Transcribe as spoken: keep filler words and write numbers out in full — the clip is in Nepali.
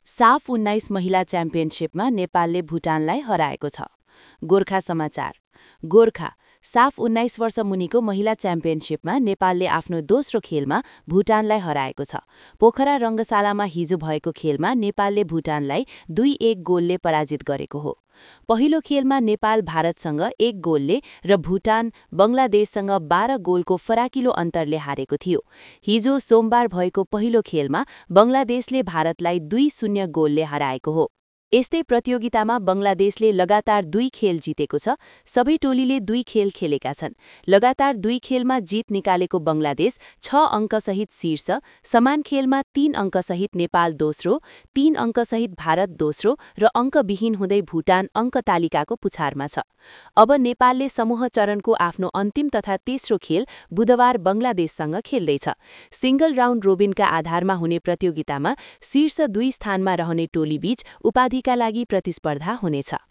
साफ उन्नाइस महिला च्याम्पियनसिपमा नेपालले भुटानलाई हराएको छ। गोर्खा समाचार। गोर्खा साफ उन्नाइस वर्ष मुनिको महिला च्याम्पियनसिपमा नेपालले आफ्नो दोस्रो खेलमा भुटानलाई हराएको छ। पोखरा रङ्गशालामा हिजो भएको खेलमा नेपालले भुटानलाई दुई एक गोलले पराजित गरेको हो। पहिलो खेलमा नेपाल भारतसँग एक गोलले र भुटान बङ्गलादेशसँग बाह्र गोलको फराकिलो अन्तरले हारेको थियो। हिजो सोमबार भएको पहिलो खेलमा बङ्गलादेशले भारतलाई दुई शून्य गोलले हराएको हो। यस्तै प्रतियोगितामा बङ्गलादेशले लगातार दुई खेल जितेको छ। सबै टोलीले दुई खेल खेलेका छन्। लगातार दुई खेलमा जित निकालेको बङ्गलादेश छ अङ्कसहित शीर्ष, समान खेलमा तीन अङ्कसहित नेपाल दोस्रो, तीन अङ्कसहित भारत दोस्रो र अङ्कविहीन हुँदै भुटान अङ्क तालिकाको पुछारमा छ। अब नेपालले समूह चरणको आफ्नो अन्तिम तथा तेस्रो खेल बुधबार बङ्गलादेशसँग खेल्दैछ। सिङ्गल राउन्ड रोबिनका आधारमा हुने प्रतियोगितामा शीर्ष दुई स्थानमा रहने टोलीबीच उपाधिका लागि प्रतिस्पर्धा हुनेछ।